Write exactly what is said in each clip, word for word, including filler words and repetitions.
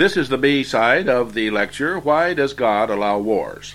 This is the B side of the lecture, Why Does God Allow Wars?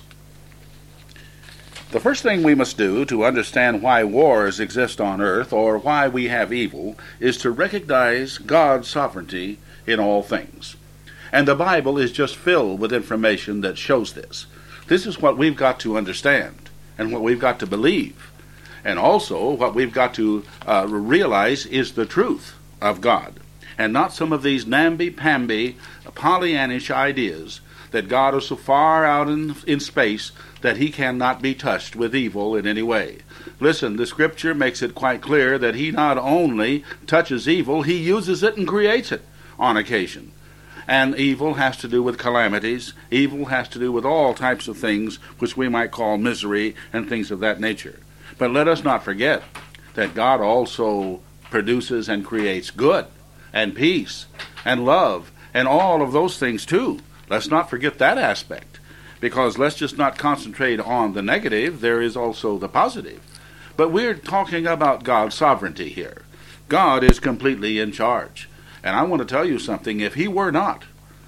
The first thing we must do to understand why wars exist on earth, or why we have evil, is to recognize God's sovereignty in all things. And the Bible is just filled with information that shows this. This is what we've got to understand, and what we've got to believe. And also, what we've got to uh, realize is the truth of God, and not some of these namby-pamby, Pollyannish ideas that God is so far out in, in space that he cannot be touched with evil in any way. Listen, the Scripture makes it quite clear that he not only touches evil, he uses it and creates it on occasion. And evil has to do with calamities. Evil has to do with all types of things which we might call misery and things of that nature. But let us not forget that God also produces and creates good and peace and love and all of those things too. Let's not forget that aspect, because let's just not concentrate on the negative. There is also the positive. But we're talking about God's sovereignty here. God is completely in charge. And I want to tell you something. If he were not,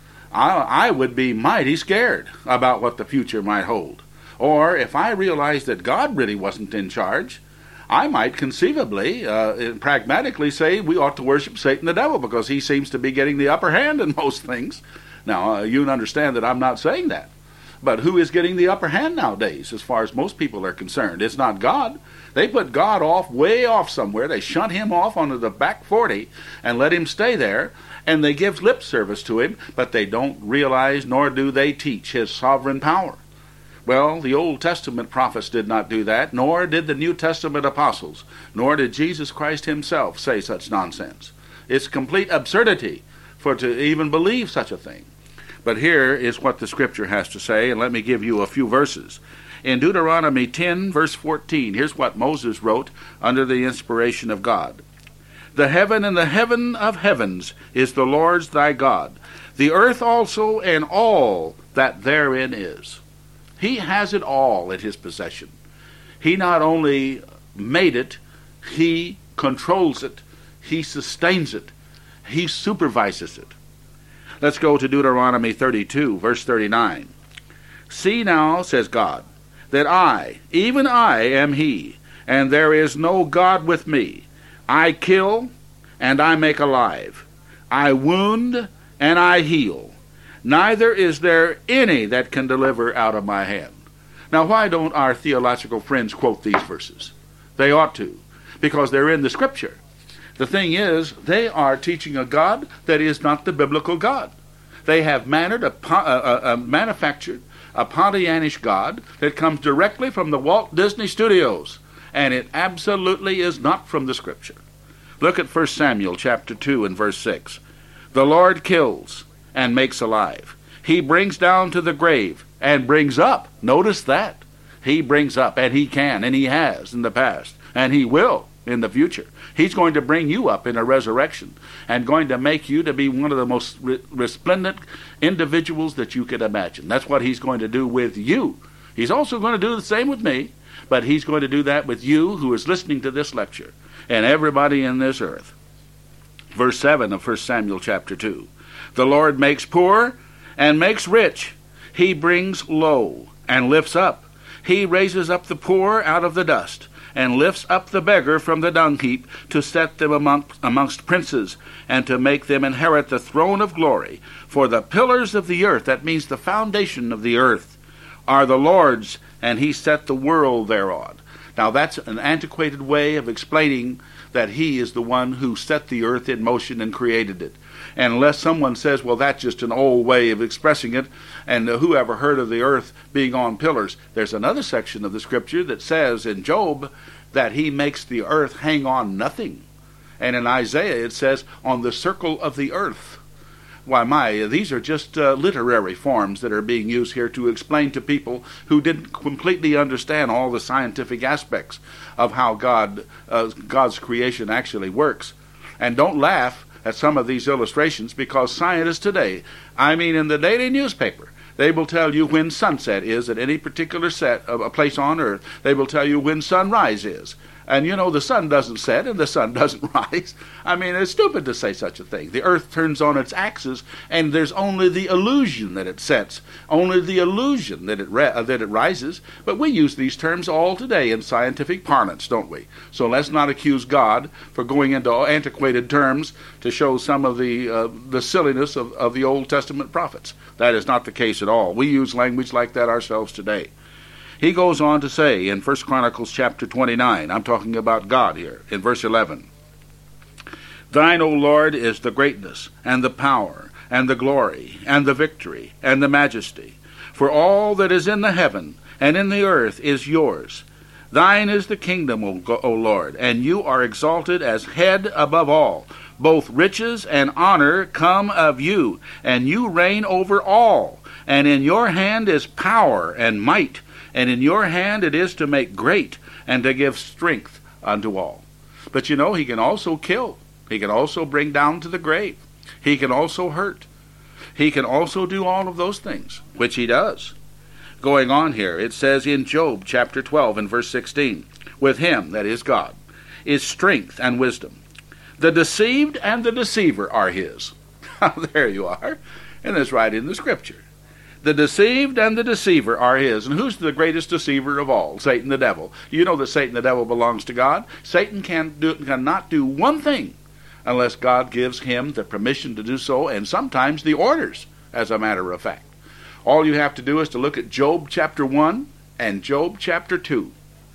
I, I would be mighty scared about what the future might hold. Or if I realized that God really wasn't in charge, I might conceivably, uh, pragmatically say we ought to worship Satan the devil, because he seems to be getting the upper hand in most things. Now, uh, you understand that I'm not saying that. But who is getting the upper hand nowadays, as far as most people are concerned? It's not God. They put God off, way off somewhere. They shunt him off onto the back forty and let him stay there, and they give lip service to him, but they don't realize, nor do they teach his sovereign power. Well, the Old Testament prophets did not do that, nor did the New Testament apostles, nor did Jesus Christ himself say such nonsense. It's complete absurdity for to even believe such a thing. But here is what the Scripture has to say, and let me give you a few verses. In Deuteronomy ten, verse fourteen, here's what Moses wrote under the inspiration of God. The heaven and the heaven of heavens is the Lord's thy God, the earth also and all that therein is. He has it all in his possession. He not only made it, he controls it, he sustains it, he supervises it. Let's go to Deuteronomy thirty-two, verse thirty-nine. See now, says God, that I, even I, am he, and there is no God with me. I kill, and I make alive. I wound, and I heal. Neither is there any that can deliver out of my hand. Now, why don't our theological friends quote these verses? They ought to, because they're in the Scripture. The thing is, they are teaching a God that is not the biblical God. They have mannered a, a, a manufactured a Pollyannish God that comes directly from the Walt Disney Studios, and it absolutely is not from the Scripture. Look at First Samuel chapter two and verse six. The Lord kills and makes alive. He brings down to the grave and brings up. Notice that. He brings up, and he can, and he has in the past, and he will in the future. He's going to bring you up in a resurrection and going to make you to be one of the most re- resplendent individuals that you could imagine. That's what he's going to do with you. He's also going to do the same with me, but he's going to do that with you who is listening to this lecture and everybody in this earth. Verse seven of First Samuel chapter two. The Lord makes poor and makes rich. He brings low and lifts up. He raises up the poor out of the dust, and lifts up the beggar from the dung heap, to set them among, amongst princes, and to make them inherit the throne of glory. For the pillars of the earth, that means the foundation of the earth, are the Lord's, and he set the world thereon. Now that's an antiquated way of explaining that he is the one who set the earth in motion and created it. And unless someone says, well, that's just an old way of expressing it, and uh, who ever heard of the earth being on pillars? There's another section of the Scripture that says in Job that he makes the earth hang on nothing. And in Isaiah it says, on the circle of the earth. Why, my, these are just uh, literary forms that are being used here to explain to people who didn't completely understand all the scientific aspects of how God, uh, God's creation actually works. And don't laugh at some of these illustrations, because scientists today, I mean in the daily newspaper, they will tell you when sunset is at any particular set of a place on earth. They will tell you when sunrise is. And you know, the sun doesn't set and the sun doesn't rise. I mean, it's stupid to say such a thing. The earth turns on its axis, and there's only the illusion that it sets, only the illusion that it, uh, that it rises. But we use these terms all today in scientific parlance, don't we? So let's not accuse God for going into antiquated terms to show some of the, uh, the silliness of, of the Old Testament prophets. That is not the case at all. We use language like that ourselves today. He goes on to say in First Chronicles chapter twenty-nine, I'm talking about God here, in verse eleven, Thine, O Lord, is the greatness, and the power, and the glory, and the victory, and the majesty. For all that is in the heaven and in the earth is yours. Thine is the kingdom, O, o Lord, and you are exalted as head above all. Both riches and honor come of you, and you reign over all. And in your hand is power and might, and in your hand it is to make great and to give strength unto all. But you know, he can also kill. He can also bring down to the grave. He can also hurt. He can also do all of those things, which he does. Going on here, it says in Job chapter twelve and verse sixteen, With him, that is God, is strength and wisdom. The deceived and the deceiver are his. There you are. And it's right in the scripture. The deceived and the deceiver are his. And who's the greatest deceiver of all? Satan the devil. You know that Satan the devil belongs to God. Satan can do, cannot do one thing unless God gives him the permission to do so, and sometimes the orders, as a matter of fact. All you have to do is to look at Job chapter one and Job chapter two.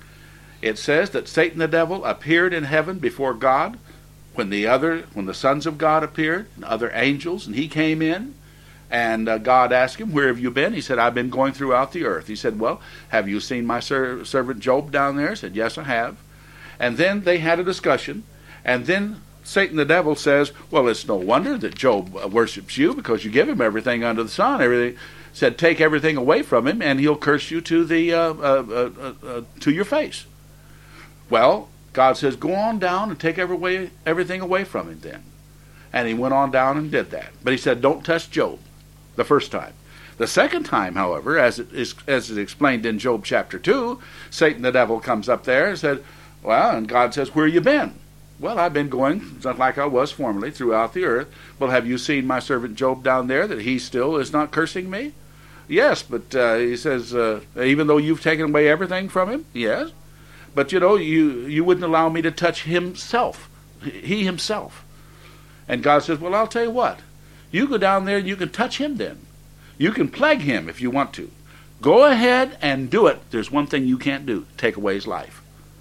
It says that Satan the devil appeared in heaven before God when the other, when the sons of God appeared, and other angels, and he came in. And uh, God asked him, Where have you been? He said, I've been going throughout the earth. He said, Well, have you seen my ser- servant Job down there? He said, Yes, I have. And then they had a discussion. And then Satan the devil says, Well, it's no wonder that Job uh, worships you, because you give him everything under the sun. Everything. Said, take everything away from him, and he'll curse you to the uh, uh, uh, uh, to your face. Well, God says, Go on down and take every way, everything away from him then. And he went on down and did that. But he said, Don't touch Job. The first time. The second time, however, as it is as is explained in Job chapter two, Satan the devil comes up there and said, Well, and God says, Where you been? Well, I've been going just like I was formerly throughout the earth. Well, have you seen my servant Job down there, that he still is not cursing me? Yes, but uh, he says, uh, even though you've taken away everything from him? Yes. But you know, you, you wouldn't allow me to touch himself. He himself. And God says, Well, I'll tell you what. You go down there and you can touch him then. You can plague him if you want to. Go ahead and do it. There's one thing you can't do. Take away his life.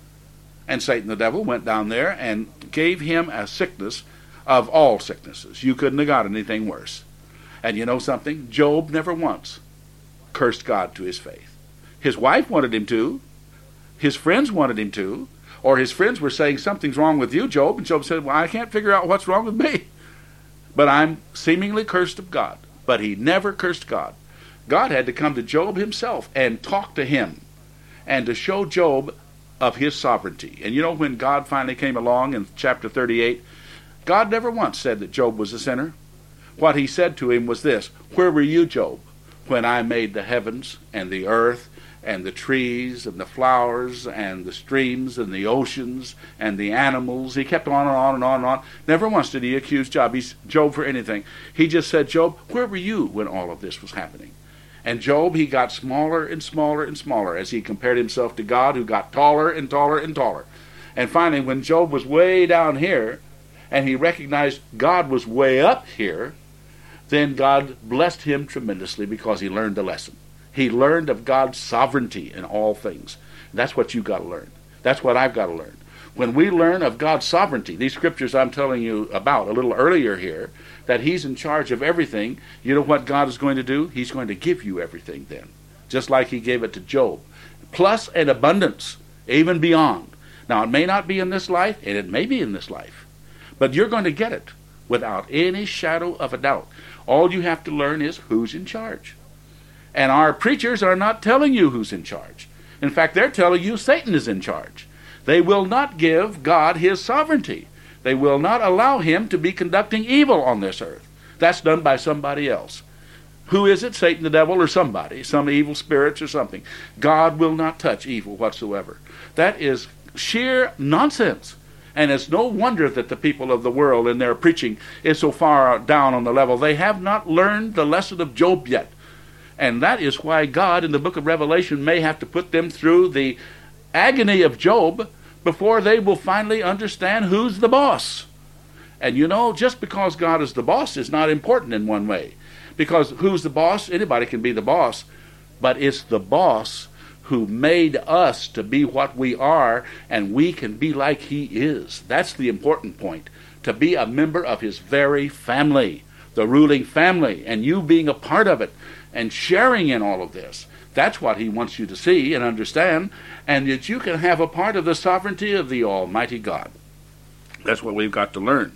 And Satan the devil went down there and gave him a sickness of all sicknesses. You couldn't have got anything worse. And you know something? Job never once cursed God to his face. His wife wanted him to. His friends wanted him to. Or his friends were saying, Something's wrong with you, Job. And Job said, Well, I can't figure out what's wrong with me. But I'm seemingly cursed of God. But he never cursed God. God had to come to Job himself and talk to him and to show Job of his sovereignty. And you know, when God finally came along in chapter thirty-eight, God never once said that Job was a sinner. What he said to him was this, Where were you, Job, when I made the heavens and the earth and the trees and the flowers and the streams and the oceans and the animals? He kept on and on and on and on. Never once did he accuse Job, he's, Job for anything. He just said, Job, where were you when all of this was happening? And Job, he got smaller and smaller and smaller as he compared himself to God, who got taller and taller and taller. And finally, when Job was way down here and he recognized God was way up here, then God blessed him tremendously because he learned the lesson. He learned of God's sovereignty in all things. That's what you've got to learn. That's what I've got to learn. When we learn of God's sovereignty, these scriptures I'm telling you about a little earlier here, that he's in charge of everything, you know what God is going to do? He's going to give you everything then, just like he gave it to Job. Plus an abundance, even beyond. Now, it may not be in this life, and it may be in this life, but you're going to get it without any shadow of a doubt. All you have to learn is who's in charge. And our preachers are not telling you who's in charge. In fact, they're telling you Satan is in charge. They will not give God his sovereignty. They will not allow him to be conducting evil on this earth. That's done by somebody else. Who is it? Satan the devil or somebody, some evil spirits or something. God will not touch evil whatsoever. That is sheer nonsense. And it's no wonder that the people of the world in their preaching is so far down on the level. They have not learned the lesson of Job yet. And that is why God in the book of Revelation may have to put them through the agony of Job before they will finally understand who's the boss. And you know, just because God is the boss is not important in one way. Because who's the boss? Anybody can be the boss. But it's the boss who made us to be what we are, and we can be like he is. That's the important point. To be a member of his very family, the ruling family, and you being a part of it and sharing in all of this. That's what he wants you to see and understand, and that you can have a part of the sovereignty of the Almighty God. That's what we've got to learn.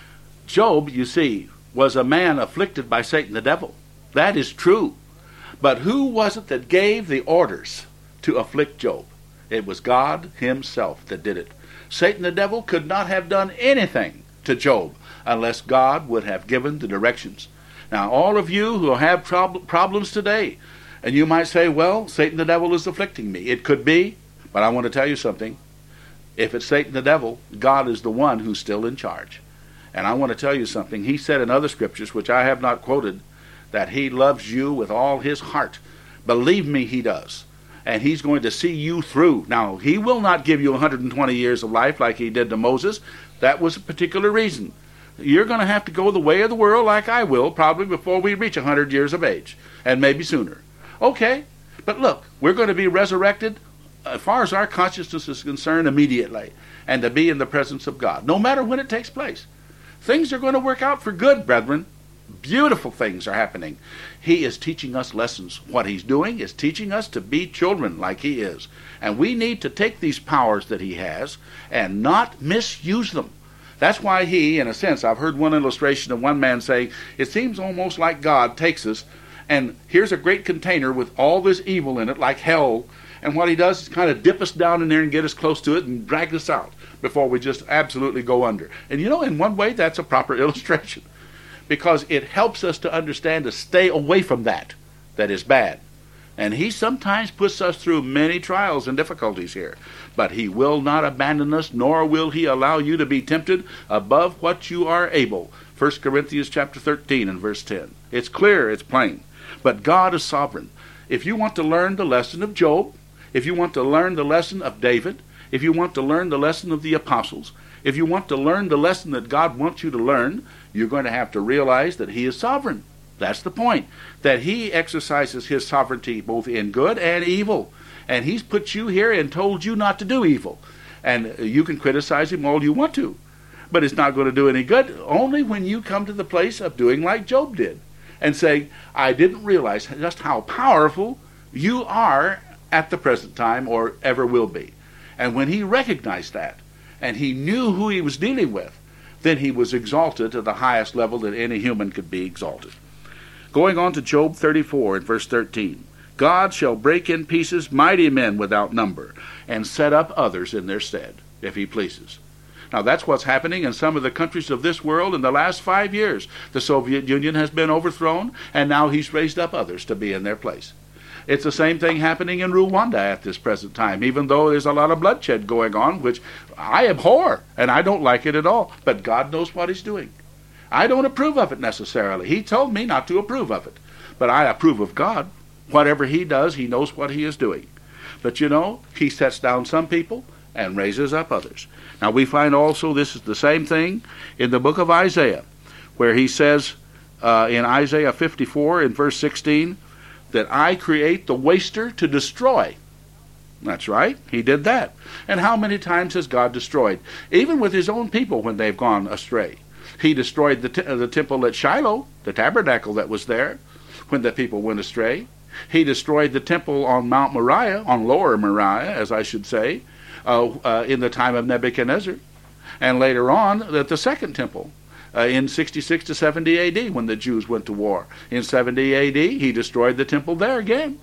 Job, you see, was a man afflicted by Satan the devil. That is true. But who was it that gave the orders to afflict Job? It was God himself that did it. Satan the devil could not have done anything to Job unless God would have given the directions. Now, all of you who have prob- problems today, and you might say, well, Satan the devil is afflicting me. It could be, but I want to tell you something. If it's Satan the devil, God is the one who's still in charge. And I want to tell you something. He said in other scriptures, which I have not quoted, that he loves you with all his heart. Believe me, he does. And he's going to see you through. Now, he will not give you one hundred twenty years of life like he did to Moses. That was a particular reason. You're going to have to go the way of the world like I will, probably before we reach one hundred years of age, and maybe sooner. Okay, but look, we're going to be resurrected, as far as our consciousness is concerned, immediately, and to be in the presence of God, no matter when it takes place. Things are going to work out for good, brethren. Beautiful things are happening. He is teaching us lessons. What he's doing is teaching us to be children like he is. And we need to take these powers that he has and not misuse them. That's why he, in a sense, I've heard one illustration of one man saying, it seems almost like God takes us, and here's a great container with all this evil in it, like hell, and what he does is kind of dip us down in there and get us close to it and drag us out before we just absolutely go under. And you know, in one way, that's a proper illustration, because it helps us to understand to stay away from that that is bad. And he sometimes puts us through many trials and difficulties here. But he will not abandon us, nor will he allow you to be tempted above what you are able. First Corinthians chapter thirteen and verse ten. It's clear, it's plain. But God is sovereign. If you want to learn the lesson of Job, if you want to learn the lesson of David, if you want to learn the lesson of the apostles, if you want to learn the lesson that God wants you to learn, you're going to have to realize that he is sovereign. That's the point, that he exercises his sovereignty both in good and evil. And he's put you here and told you not to do evil. And you can criticize him all you want to, but it's not going to do any good, only when you come to the place of doing like Job did and saying, I didn't realize just how powerful you are at the present time or ever will be. And when he recognized that, and he knew who he was dealing with, then he was exalted to the highest level that any human could be exalted. Going on to Job thirty-four and verse thirteen. God shall break in pieces mighty men without number, and set up others in their stead, if he pleases. Now that's what's happening in some of the countries of this world in the last five years. The Soviet Union has been overthrown, and now he's raised up others to be in their place. It's the same thing happening in Rwanda at this present time, even though there's a lot of bloodshed going on, which I abhor, and I don't like it at all. But God knows what he's doing. I don't approve of it necessarily. He told me not to approve of it. But I approve of God. Whatever he does, he knows what he is doing. But you know, he sets down some people and raises up others. Now we find also this is the same thing in the book of Isaiah, where he says uh, in Isaiah fifty-four in verse sixteen, that I create the waster to destroy. That's right, he did that. And how many times has God destroyed? Even with his own people when they've gone astray. He destroyed the, t- the temple at Shiloh, the tabernacle that was there, when the people went astray. He destroyed the temple on Mount Moriah, on Lower Moriah, as I should say, uh, uh, in the time of Nebuchadnezzar. And later on, at the second temple, uh, in sixty-six to seventy A D, when the Jews went to war. In seventy A D, he destroyed the temple there again.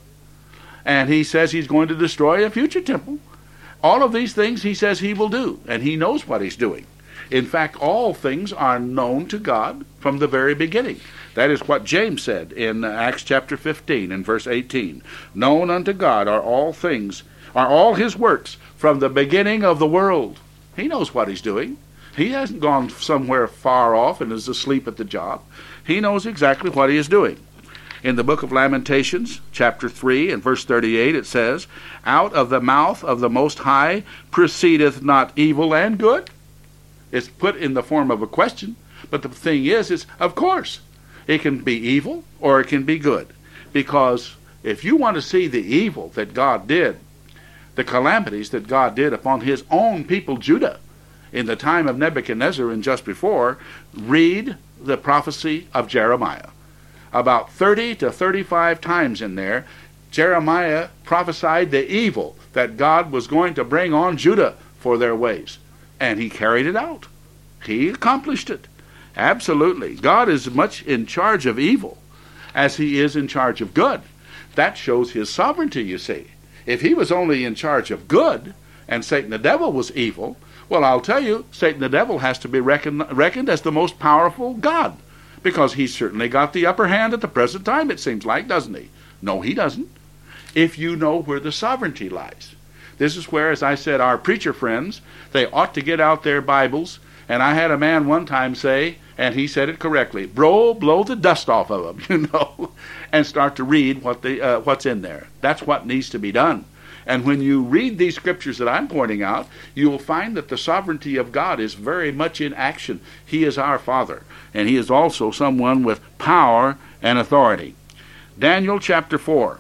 And he says he's going to destroy a future temple. All of these things he says he will do, and he knows what he's doing. In fact, all things are known to God from the very beginning. That is what James said in Acts chapter fifteen and verse eighteen. Known unto God are all things, are all his works from the beginning of the world. He knows what he's doing. He hasn't gone somewhere far off and is asleep at the job. He knows exactly what he is doing. In the book of Lamentations, chapter three and verse thirty-eight, it says, "Out of the mouth of the Most High proceedeth not evil and good." It's put in the form of a question, but the thing is, is of course, it can be evil or it can be good. Because if you want to see the evil that God did, the calamities that God did upon his own people, Judah, in the time of Nebuchadnezzar and just before, read the prophecy of Jeremiah. About thirty to thirty-five times in there, Jeremiah prophesied the evil that God was going to bring on Judah for their ways. And he carried it out. He accomplished it. Absolutely. God is as much in charge of evil as he is in charge of good. That shows his sovereignty, you see. If he was only in charge of good, and Satan the devil was evil, well, I'll tell you, Satan the devil has to be reckoned, reckoned as the most powerful god, because he's certainly got the upper hand at the present time, it seems like, doesn't he? No, he doesn't. If you know where the sovereignty lies. This is where, as I said, our preacher friends, they ought to get out their Bibles. And I had a man one time say, and he said it correctly, bro, blow the dust off of them, you know, and start to read what the, uh, what's in there. That's what needs to be done. And when you read these scriptures that I'm pointing out, you will find that the sovereignty of God is very much in action. He is our Father, and he is also someone with power and authority. Daniel chapter four,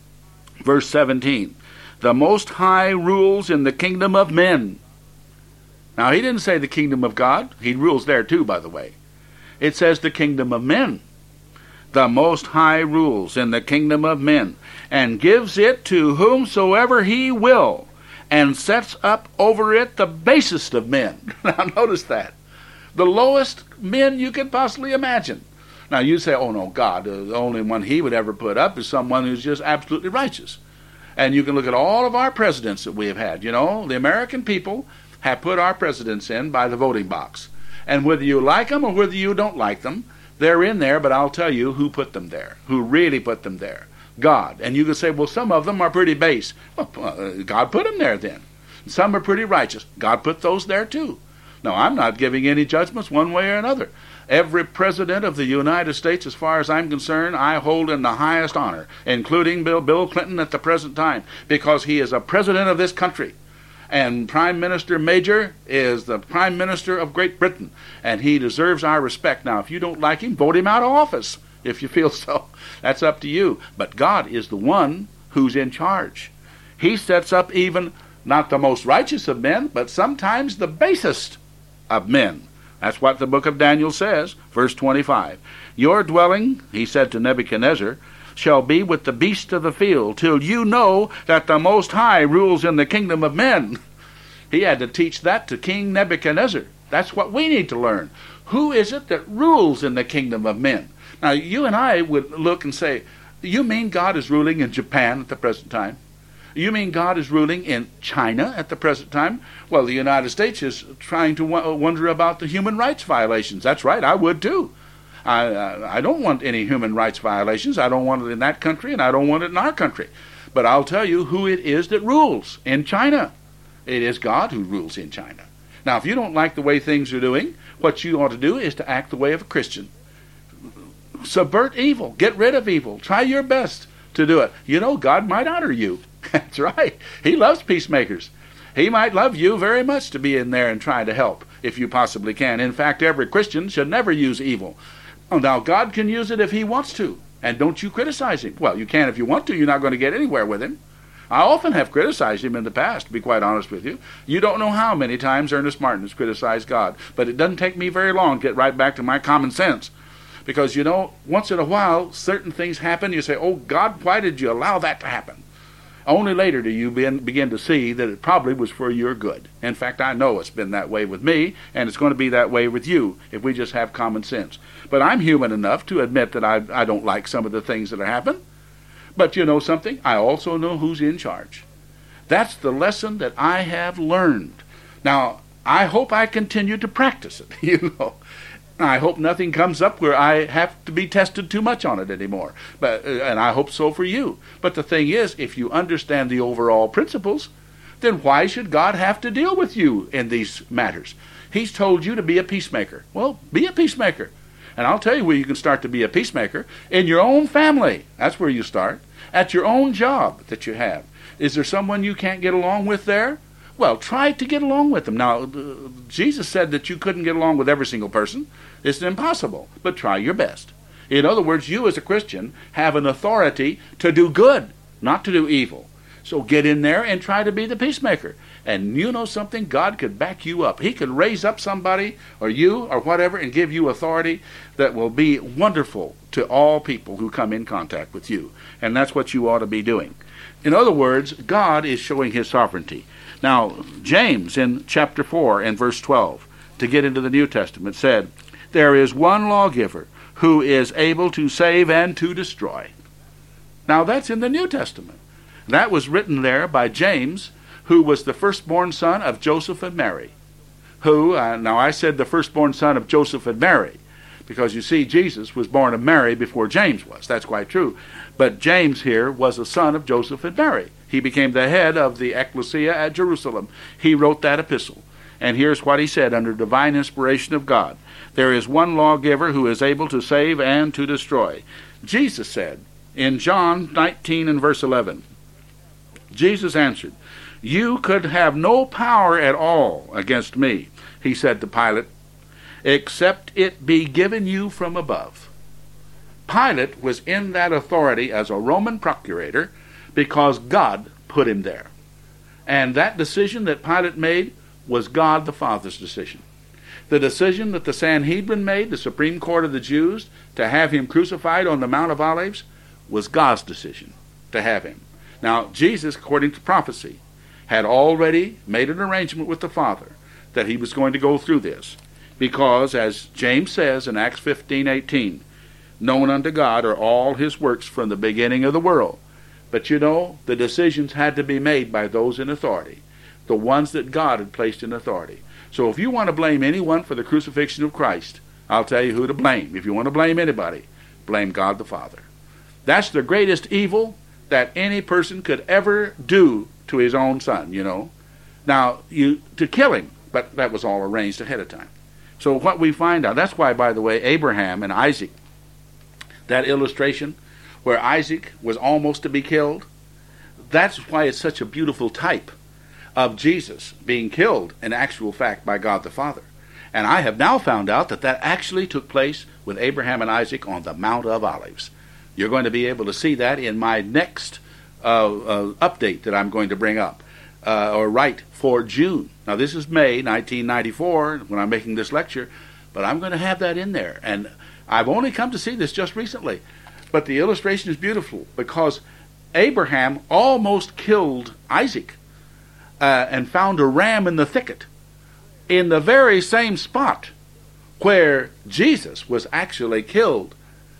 verse seventeen. The Most High rules in the kingdom of men. Now, he didn't say the kingdom of God. He rules there too, by the way. It says the kingdom of men. The Most High rules in the kingdom of men, and gives it to whomsoever he will, and sets up over it the basest of men. Now, notice that. The lowest men you could possibly imagine. Now, you say, oh, no, God, the only one he would ever put up is someone who's just absolutely righteous. And you can look at all of our presidents that we have had. You know, the American people have put our presidents in by the voting box. And whether you like them or whether you don't like them, they're in there, but I'll tell you who put them there, who really put them there. God. And you can say, well, some of them are pretty base. Well, uh, God put them there then. Some are pretty righteous. God put those there too. Now, I'm not giving any judgments one way or another. Every president of the United States, as far as I'm concerned, I hold in the highest honor, including Bill, Bill Clinton at the present time, because he is a president of this country. And Prime Minister Major is the Prime Minister of Great Britain, and he deserves our respect. Now, if you don't like him, vote him out of office, if you feel so. That's up to you. But God is the one who's in charge. He sets up even not the most righteous of men, but sometimes the basest of men. That's what the book of Daniel says, verse twenty-five. Your dwelling, he said to Nebuchadnezzar, shall be with the beasts of the field, till you know that the Most High rules in the kingdom of men. He had to teach that to King Nebuchadnezzar. That's what we need to learn. Who is it that rules in the kingdom of men? Now, you and I would look and say, you mean God is ruling in Japan at the present time? You mean God is ruling in China at the present time? Well, the United States is trying to wonder about the human rights violations. That's right, I would too. I, I, I don't want any human rights violations. I don't want it in that country, and I don't want it in our country. But I'll tell you who it is that rules in China. It is God who rules in China. Now, if you don't like the way things are doing, what you ought to do is to act the way of a Christian. Subvert evil. Get rid of evil. Try your best to do it. You know, God might honor you. That's right. He loves peacemakers. He might love you very much to be in there and try to help, if you possibly can. In fact, every Christian should never use evil. Oh, now, God can use it if he wants to. And don't you criticize him. Well, you can if you want to. You're not going to get anywhere with him. I often have criticized him in the past, to be quite honest with you. You don't know how many times Ernest Martin has criticized God. But it doesn't take me very long to get right back to my common sense. Because, you know, once in a while, certain things happen. You say, oh, God, why did you allow that to happen? Only later do you begin to see that it probably was for your good. In fact, I know it's been that way with me, and it's going to be that way with you if we just have common sense. But I'm human enough to admit that I, I don't like some of the things that happen. But you know something? I also know who's in charge. That's the lesson that I have learned. Now, I hope I continue to practice it, you know. I hope nothing comes up where I have to be tested too much on it anymore. But, and I hope so for you. But the thing is, if you understand the overall principles, then why should God have to deal with you in these matters? He's told you to be a peacemaker. Well, be a peacemaker. And I'll tell you where you can start to be a peacemaker. In your own family. That's where you start. At your own job that you have. Is there someone you can't get along with there? Well, try to get along with them. Now, uh, Jesus said that you couldn't get along with every single person. It's impossible, but try your best. In other words, you as a Christian have an authority to do good, not to do evil. So get in there and try to be the peacemaker. And you know something? God could back you up. He could raise up somebody, or you, or whatever, and give you authority that will be wonderful to all people who come in contact with you. And that's what you ought to be doing. In other words, God is showing his sovereignty. Now, James in chapter four and verse twelve, to get into the New Testament, said, "There is one lawgiver who is able to save and to destroy." Now, that's in the New Testament. That was written there by James, who was the firstborn son of Joseph and Mary. Who, uh, now I said the firstborn son of Joseph and Mary, because you see, Jesus was born of Mary before James was. That's quite true. But James here was a son of Joseph and Mary. He became the head of the ecclesia at Jerusalem. He wrote that epistle. And here's what he said under divine inspiration of God. There is one lawgiver who is able to save and to destroy. Jesus said in John nineteen and verse eleven, Jesus answered, "You could have no power at all against me," he said to Pilate, "except it be given you from above." Pilate was in that authority as a Roman procurator because God put him there. And that decision that Pilate made was God the Father's decision. The decision that the Sanhedrin made, the Supreme Court of the Jews, to have him crucified on the Mount of Olives, was God's decision to have him. Now, Jesus, according to prophecy, had already made an arrangement with the Father that he was going to go through this. Because, as James says in Acts fifteen eighteen, known unto God are all his works from the beginning of the world. But you know, the decisions had to be made by those in authority, the ones that God had placed in authority. So if you want to blame anyone for the crucifixion of Christ, I'll tell you who to blame. If you want to blame anybody, blame God the Father. That's the greatest evil that any person could ever do to his own son, you know. Now, you to kill him, but that was all arranged ahead of time. So what we find out, that's why, by the way, Abraham and Isaac, that illustration where Isaac was almost to be killed, that's why it's such a beautiful type of Jesus being killed in actual fact by God the Father. And I have now found out that that actually took place with Abraham and Isaac on the Mount of Olives. You're going to be able to see that in my next uh, uh, update that I'm going to bring up, uh, or write for June. Now this is May nineteen ninety-four when I'm making this lecture, but I'm going to have that in there. And I've only come to see this just recently. But the illustration is beautiful because Abraham almost killed Isaac uh, and found a ram in the thicket in the very same spot where Jesus was actually killed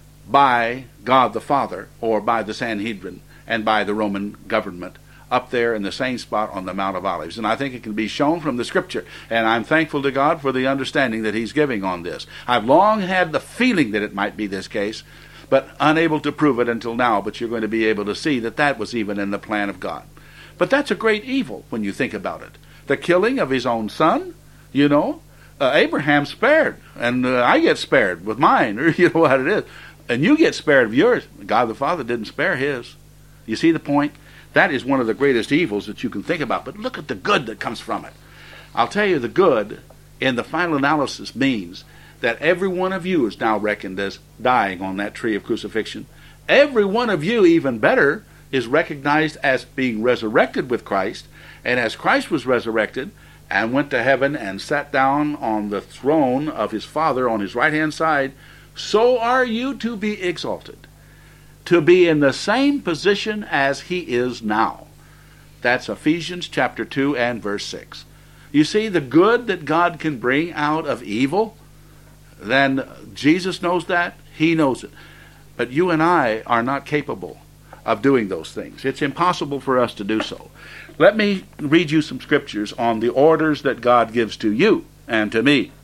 by God the Father, or by the Sanhedrin and by the Roman government, up there in the same spot on the Mount of Olives. And I think it can be shown from the Scripture. And I'm thankful to God for the understanding that he's giving on this. I've long had the feeling that it might be this case, but unable to prove it until now. But you're going to be able to see that that was even in the plan of God. But that's a great evil when you think about it. The killing of his own son, you know, uh, Abraham spared, and uh, I get spared with mine, or you know what it is. And you get spared of yours. God the Father didn't spare his. You see the point? That is one of the greatest evils that you can think about. But look at the good that comes from it. I'll tell you, the good in the final analysis means that every one of you is now reckoned as dying on that tree of crucifixion. Every one of you, even better, is recognized as being resurrected with Christ. And as Christ was resurrected and went to heaven and sat down on the throne of his Father on his right-hand side, so are you to be exalted, to be in the same position as he is now. That's Ephesians chapter two and verse six. You see the good that God can bring out of evil? Then Jesus knows that. He knows it. But you and I are not capable of doing those things. It's impossible for us to do so. Let me read you some scriptures on the orders that God gives to you and to me.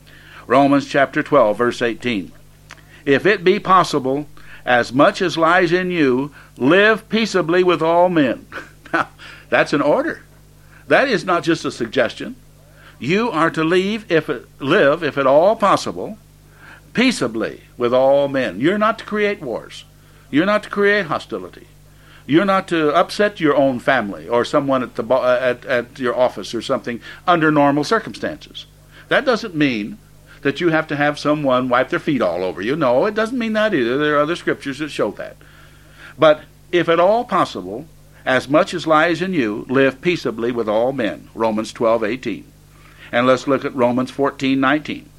Romans chapter twelve, verse eighteen. If it be possible, as much as lies in you, live peaceably with all men. Now, that's an order. That is not just a suggestion. You are to leave if it, live, if at all possible, peaceably with all men. You're not to create wars. You're not to create hostility. You're not to upset your own family or someone at the bo- at, at your office or something under normal circumstances. That doesn't mean that you have to have someone wipe their feet all over you. No, it doesn't mean that either. There are other scriptures that show that. But if at all possible, as much as lies in you, live peaceably with all men. Romans twelve eighteen. And let's look at Romans fourteen nineteen.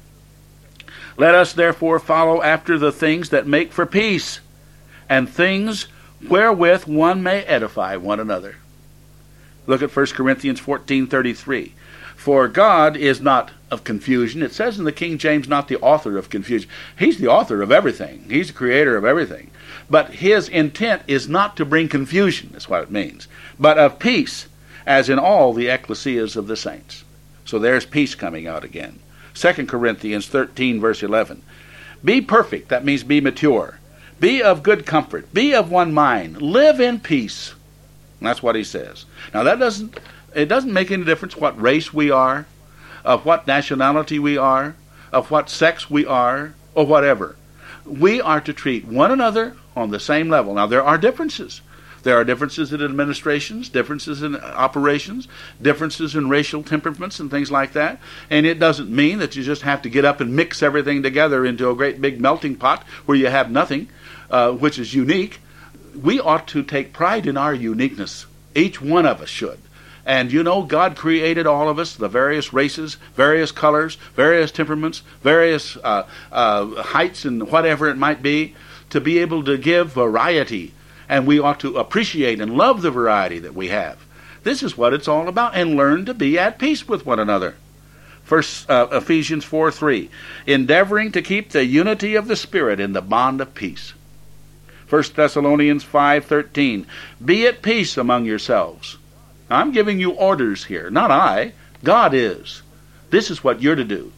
Let us therefore follow after the things that make for peace, and things wherewith one may edify one another. Look at First Corinthians fourteen thirty-three. For God is not of confusion. It says in the King James, not the author of confusion. He's the author of everything. He's the creator of everything. But his intent is not to bring confusion, is what it means, but of peace, as in all the ecclesias of the saints. So there's peace coming out again. Second Corinthians thirteen, verse eleven. Be perfect, that means be mature. Be of good comfort. Be of one mind. Live in peace. And that's what he says. Now that doesn't, it doesn't make any difference what race we are, of what nationality we are, of what sex we are, or whatever. We are to treat one another on the same level. Now there are differences. There are differences in administrations, differences in operations, differences in racial temperaments and things like that. And it doesn't mean that you just have to get up and mix everything together into a great big melting pot where you have nothing, uh, which is unique. We ought to take pride in our uniqueness. Each one of us should. And you know, God created all of us, the various races, various colors, various temperaments, various uh, uh, heights and whatever it might be, to be able to give variety. And we ought to appreciate and love the variety that we have. This is what it's all about. And learn to be at peace with one another. First uh, Ephesians four three. Endeavoring to keep the unity of the Spirit in the bond of peace. First Thessalonians five thirteen. Be at peace among yourselves. Now, I'm giving you orders here. Not I. God is. This is what you're to do.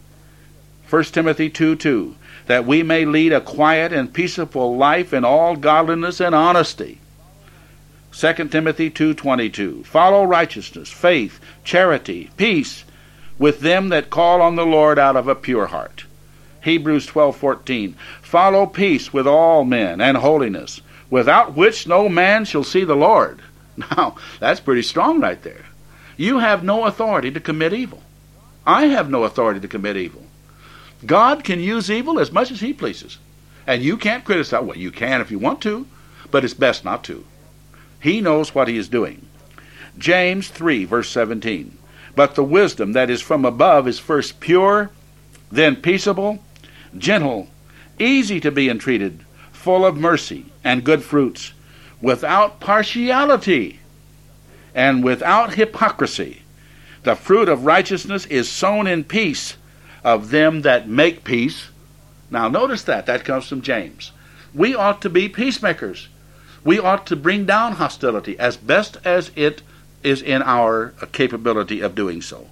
First Timothy two two. That we may lead a quiet and peaceable life in all godliness and honesty. Second Timothy two twenty-two. Follow righteousness, faith, charity, peace with them that call on the Lord out of a pure heart. Hebrews twelve fourteen. Follow peace with all men and holiness, without which no man shall see the Lord. Now, that's pretty strong right there. You have no authority to commit evil. I have no authority to commit evil. God can use evil as much as he pleases. And you can't criticize. Well, you can if you want to, but it's best not to. He knows what he is doing. James three, verse seventeen. But the wisdom that is from above is first pure, then peaceable, gentle, easy to be entreated, full of mercy and good fruits, without partiality and without hypocrisy. The fruit of righteousness is sown in peace of them that make peace. Now notice that. That comes from James. We ought to be peacemakers. We ought to bring down hostility as best as it is in our capability of doing so.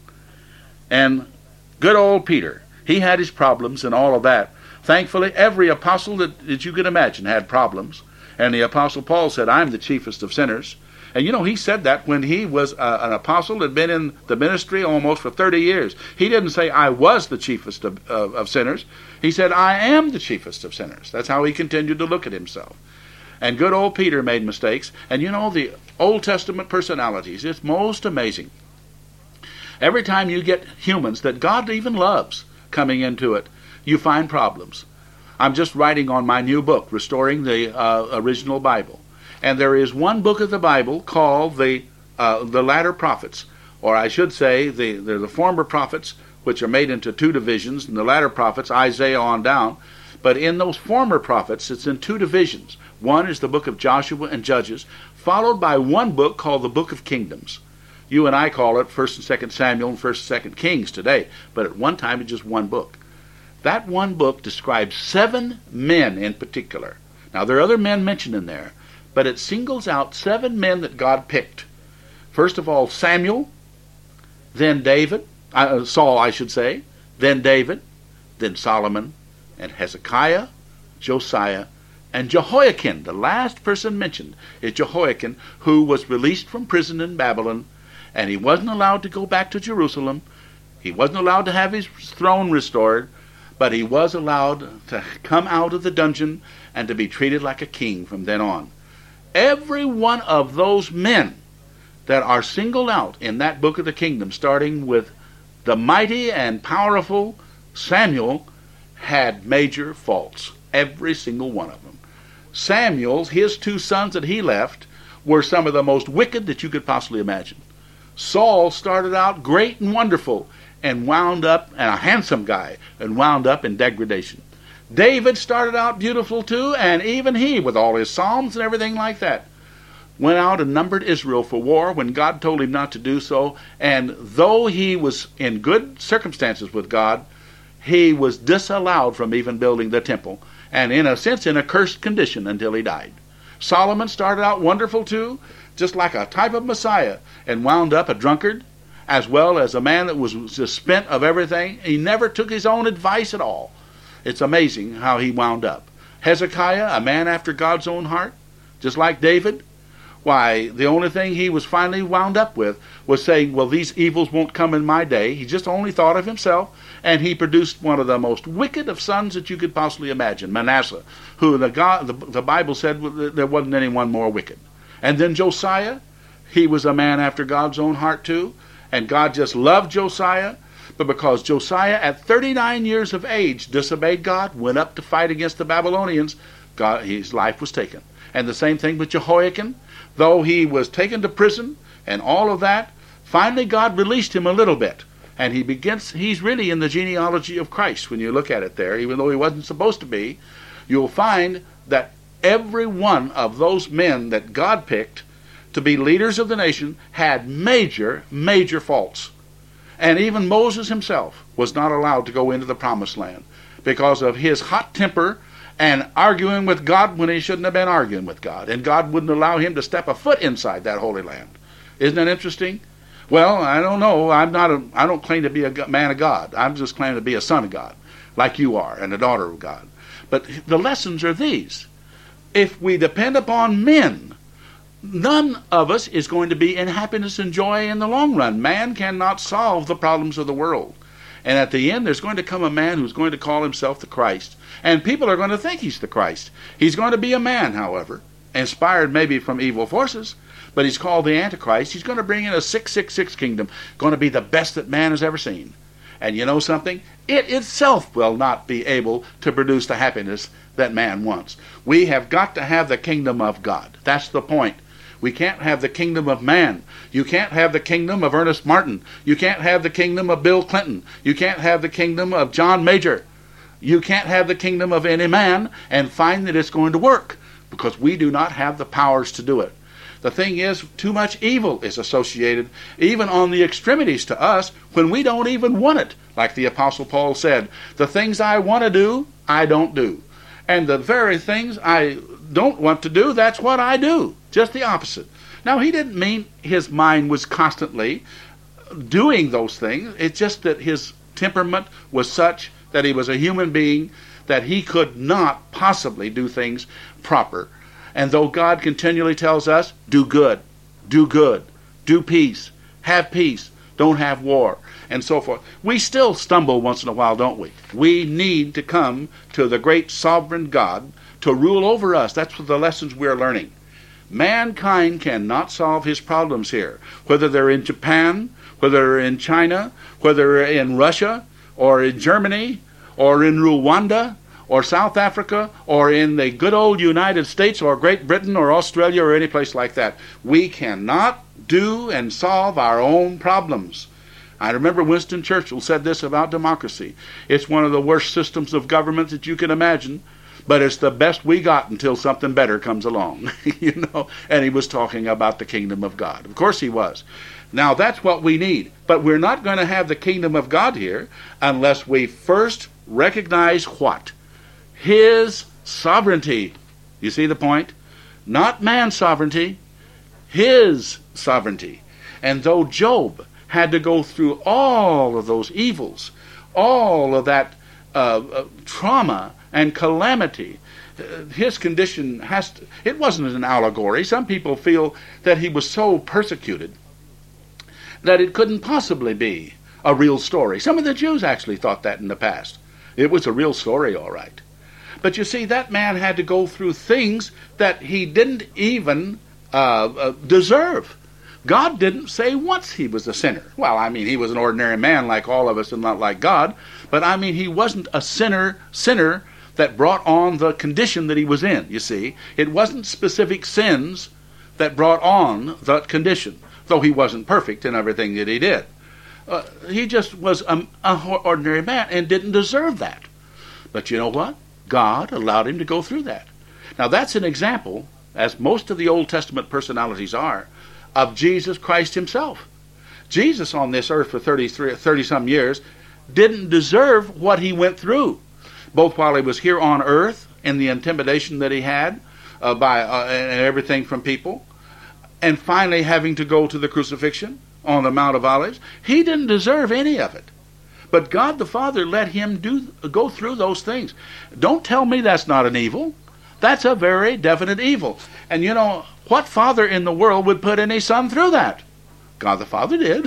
And good old Peter, he had his problems and all of that. Thankfully, every apostle that, that you can imagine had problems. And the Apostle Paul said, I'm the chiefest of sinners. And you know, he said that when he was uh, an apostle, had been in the ministry almost for thirty years. He didn't say, I was the chiefest of, of, of sinners. He said, I am the chiefest of sinners. That's how he continued to look at himself. And good old Peter made mistakes. And you know, the Old Testament personalities, it's most amazing. Every time you get humans that God even loves coming into it, you find problems. I'm just writing on my new book, Restoring the uh, Original Bible. And there is one book of the Bible called the uh, the Latter Prophets, or I should say, the, they're the former prophets, which are made into two divisions, and the latter prophets, Isaiah on down. But in those former prophets, it's in two divisions. One is the book of Joshua and Judges, followed by one book called the Book of Kingdoms. You and I call it First and Second Samuel and First and Second Kings today, but at one time it's just one book. That one book describes seven men in particular. Now there are other men mentioned in there, but it singles out seven men that God picked. First of all, Samuel, then David, uh, Saul I should say, then David, then Solomon, and Hezekiah, Josiah, and Jehoiakim. The last person mentioned is Jehoiakim, who was released from prison in Babylon, and he wasn't allowed to go back to Jerusalem. He wasn't allowed to have his throne restored, but he was allowed to come out of the dungeon and to be treated like a king from then on. Every one of those men that are singled out in that book of the kingdom, starting with the mighty and powerful Samuel, had major faults. Every single one of them. Samuel, his two sons that he left, were some of the most wicked that you could possibly imagine. Saul started out great and wonderful and wound up, and a handsome guy, and wound up in degradation. David started out beautiful too, and even he, with all his psalms and everything like that, went out and numbered Israel for war when God told him not to do so, and though he was in good circumstances with God, he was disallowed from even building the temple, and in a sense in a cursed condition until he died. Solomon started out wonderful too, just like a type of Messiah, and wound up a drunkard, as well as a man that was just spent of everything. He never took his own advice at all. It's amazing how he wound up. Hezekiah, a man after God's own heart, just like David. Why, the only thing he was finally wound up with was saying, well, these evils won't come in my day. He just only thought of himself, and he produced one of the most wicked of sons that you could possibly imagine, Manasseh, who the, God, the, the Bible said there wasn't anyone more wicked. And then Josiah, he was a man after God's own heart too, and God just loved Josiah, but because Josiah at thirty-nine years of age disobeyed God, went up to fight against the Babylonians, God, his life was taken. And the same thing with Jehoiakim. Though he was taken to prison and all of that, finally God released him a little bit. And he begins, he's really in the genealogy of Christ when you look at it there, even though he wasn't supposed to be. You'll find that every one of those men that God picked to be leaders of the nation had major, major faults. And even Moses himself was not allowed to go into the promised land because of his hot temper and arguing with God when he shouldn't have been arguing with God. And God wouldn't allow him to step a foot inside that Holy Land. Isn't that interesting? Well, I don't know. I'm not a, I don't claim to be a man of God. I'm just claiming to be a son of God, like you are, and a daughter of God. But the lessons are these. If we depend upon men, none of us is going to be in happiness and joy in the long run. Man cannot solve the problems of the world. And at the end, there's going to come a man who's going to call himself the Christ. And people are going to think he's the Christ. He's going to be a man, however, inspired maybe from evil forces, but he's called the Antichrist. He's going to bring in a six six six kingdom, going to be the best that man has ever seen. And you know something? It itself will not be able to produce the happiness that man wants. We have got to have the kingdom of God. That's the point. We can't have the kingdom of man. You can't have the kingdom of Ernest Martin. You can't have the kingdom of Bill Clinton. You can't have the kingdom of John Major. You can't have the kingdom of any man and find that it's going to work, because we do not have the powers to do it. The thing is, too much evil is associated, even on the extremities to us, when we don't even want it. Like the Apostle Paul said, the things I want to do, I don't do. And the very things I don't want to do, that's what I do. Just the opposite. Now, he didn't mean his mind was constantly doing those things. It's just that his temperament was such that he was a human being, that he could not possibly do things proper. And though God continually tells us, do good, do good, do peace, have peace, don't have war, and so forth, we still stumble once in a while, don't we? We need to come to the great sovereign God to rule over us. That's what the lessons we're learning. Mankind cannot solve his problems here, whether they're in Japan, whether they're in China, whether they're in Russia, or in Germany, or in Rwanda, or South Africa, or in the good old United States, or Great Britain, or Australia, or any place like that. We cannot do and solve our own problems. I remember Winston Churchill said this about democracy. It's one of the worst systems of government that you can imagine, but it's the best we got until something better comes along. You know, and he was talking about the kingdom of God. Of course he was. Now that's what we need. But we're not going to have the kingdom of God here unless we first recognize what? His sovereignty. You see the point? Not man's sovereignty, his sovereignty. And though Job had to go through all of those evils, all of that uh, uh, trauma and calamity. Uh, his condition has to, it wasn't an allegory. Some people feel that he was so persecuted that it couldn't possibly be a real story. Some of the Jews actually thought that in the past. It was a real story, all right. But you see, that man had to go through things that he didn't even uh, uh, deserve. God didn't say once he was a sinner. Well, I mean, he was an ordinary man like all of us and not like God. But I mean, he wasn't a sinner, sinner that brought on the condition that he was in, you see. It wasn't specific sins that brought on that condition, though he wasn't perfect in everything that he did. Uh, he just was an ordinary man and didn't deserve that. But you know what? God allowed him to go through that. Now that's an example, as most of the Old Testament personalities are, of Jesus Christ himself. Jesus on this earth for thirty-three, thirty-some years didn't deserve what he went through, both while he was here on earth and the intimidation that he had uh, by uh, and everything from people, and finally having to go to the crucifixion on the Mount of Olives. He didn't deserve any of it. But God the Father let him do go through those things. Don't tell me that's not an evil. That's a very definite evil. And you know, what father in the world would put any son through that? God the Father did.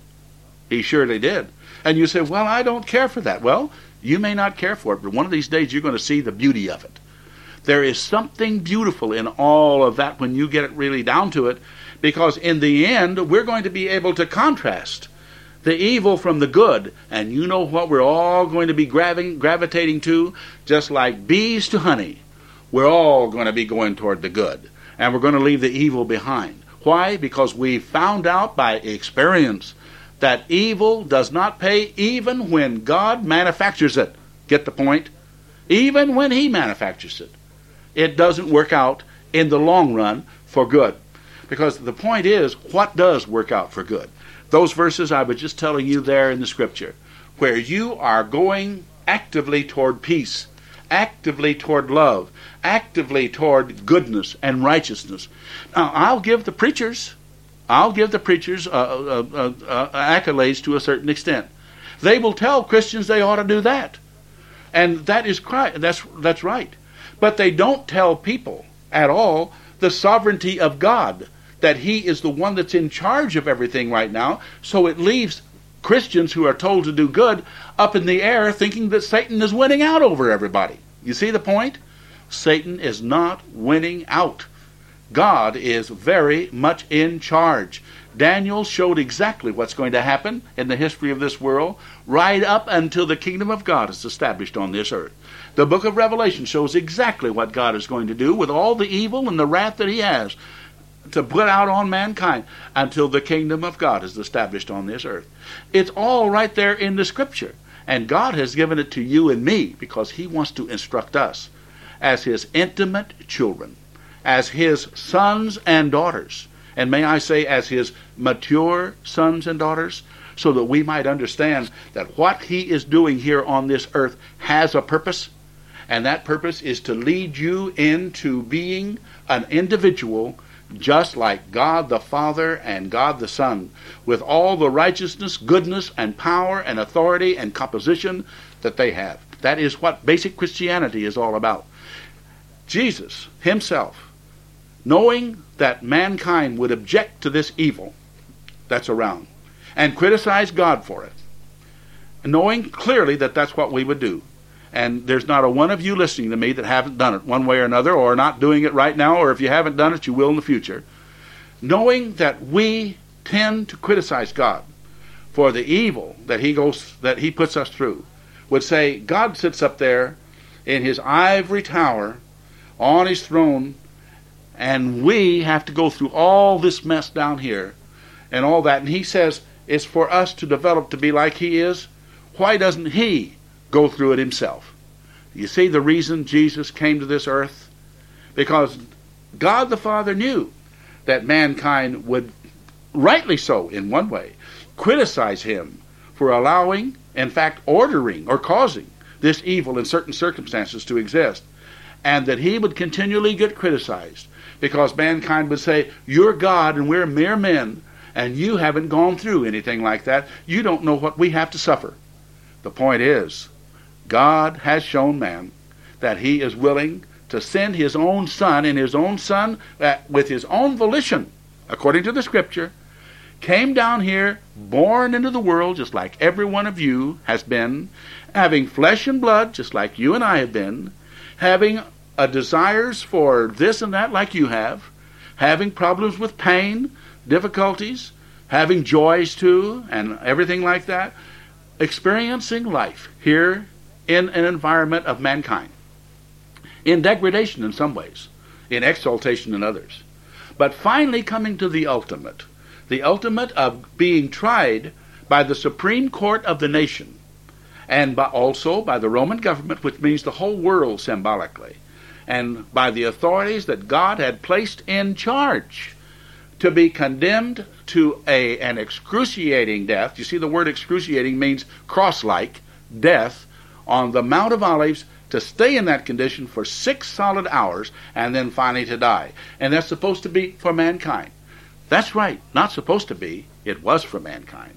He surely did. And you say, well, I don't care for that. Well, you may not care for it, but one of these days you're going to see the beauty of it. There is something beautiful in all of that when you get it really down to it, because in the end, we're going to be able to contrast the evil from the good. And you know what we're all going to be gravi- gravitating to? Just like bees to honey. We're all going to be going toward the good. And we're going to leave the evil behind. Why? Because we found out by experience that evil does not pay even when God manufactures it. Get the point? Even when he manufactures it, it doesn't work out in the long run for good. Because the point is, what does work out for good? Those verses I was just telling you there in the scripture, where you are going actively toward peace, actively toward love, actively toward goodness and righteousness. Now, I'll give the preachers, I'll give the preachers uh, uh, uh, uh, accolades to a certain extent. They will tell Christians they ought to do that. And that is Christ. That's, that's right. But they don't tell people at all the sovereignty of God, that he is the one that's in charge of everything right now. So it leaves Christians who are told to do good up in the air thinking that Satan is winning out over everybody. You see the point? Satan is not winning out. God is very much in charge. Daniel showed exactly what's going to happen in the history of this world right up until the kingdom of God is established on this earth. The book of Revelation shows exactly what God is going to do with all the evil and the wrath that he has to put out on mankind until the kingdom of God is established on this earth. It's all right there in the scripture. And God has given it to you and me because he wants to instruct us as his intimate children, as his sons and daughters, and may I say as his mature sons and daughters, so that we might understand that what he is doing here on this earth has a purpose, and that purpose is to lead you into being an individual just like God the Father and God the Son, with all the righteousness, goodness, and power and authority and composition that they have. That is what basic Christianity is all about. Jesus himself, knowing that mankind would object to this evil that's around and criticize God for it, knowing clearly that that's what we would do. And there's not a one of you listening to me that haven't done it one way or another, or not doing it right now, or if you haven't done it, you will in the future. Knowing that we tend to criticize God for the evil that he goes, that he puts us through, would say, God sits up there in his ivory tower on his throne, and we have to go through all this mess down here and all that. And he says it's for us to develop to be like he is. Why doesn't he go through it himself? You see the reason Jesus came to this earth? Because God the Father knew that mankind would, rightly so in one way, criticize him for allowing, in fact ordering or causing, this evil in certain circumstances to exist, and that he would continually get criticized because mankind would say, you're God and we're mere men, and you haven't gone through anything like that. You don't know what we have to suffer. The point is, God has shown man that he is willing to send his own son, and his own son, uh, with his own volition, according to the Scripture, came down here, born into the world just like every one of you has been, having flesh and blood just like you and I have been, having a desires for this and that like you have, having problems with pain, difficulties, having joys too, and everything like that, experiencing life here in an environment of mankind, in degradation in some ways, in exaltation in others, but finally coming to the ultimate, the ultimate of being tried by the Supreme Court of the nation, and by also by the Roman government, which means the whole world symbolically, and by the authorities that God had placed in charge to be condemned to a, an excruciating death. You see, the word excruciating means cross-like death on the Mount of Olives, to stay in that condition for six solid hours and then finally to die. And that's supposed to be for mankind. That's right, not supposed to be. It was for mankind.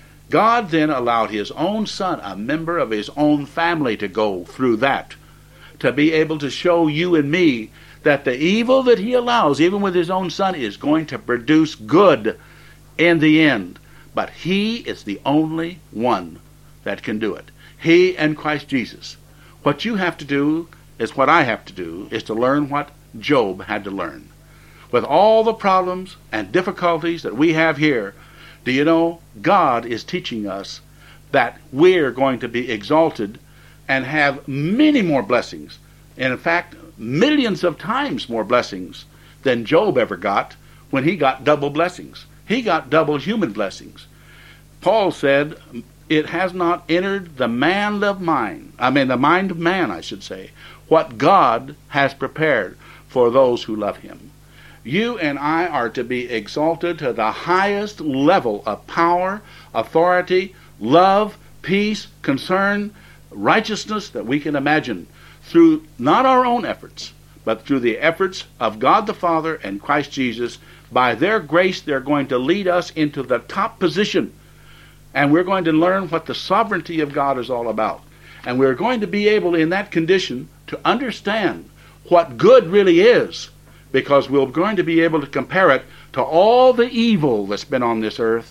God then allowed his own son, a member of his own family, to go through that, to be able to show you and me that the evil that he allows, even with his own son, is going to produce good in the end. But he is the only one that can do it. He and Christ Jesus. What you have to do is what I have to do, is to learn what Job had to learn. With all the problems and difficulties that we have here, do you know, God is teaching us that we're going to be exalted and have many more blessings. And in fact, millions of times more blessings than Job ever got when he got double blessings. He got double human blessings. Paul said, it has not entered the mind of mine, I mean the mind of man, I should say, what God has prepared for those who love him. You and I are to be exalted to the highest level of power, authority, love, peace, concern, righteousness that we can imagine through not our own efforts, but through the efforts of God the Father and Christ Jesus. By their grace, they're going to lead us into the top position. And we're going to learn what the sovereignty of God is all about. And we're going to be able in that condition to understand what good really is, because we're going to be able to compare it to all the evil that's been on this earth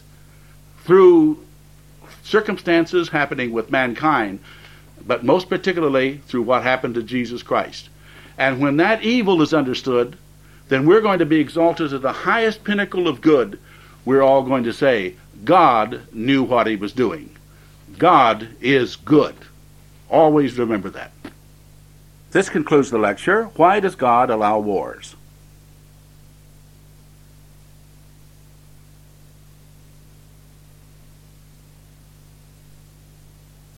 through circumstances happening with mankind, but most particularly through what happened to Jesus Christ. And when that evil is understood, then we're going to be exalted to the highest pinnacle of good. We're all going to say, God knew what he was doing. God is good. Always remember that. This concludes the lecture, Why Does God Allow Wars?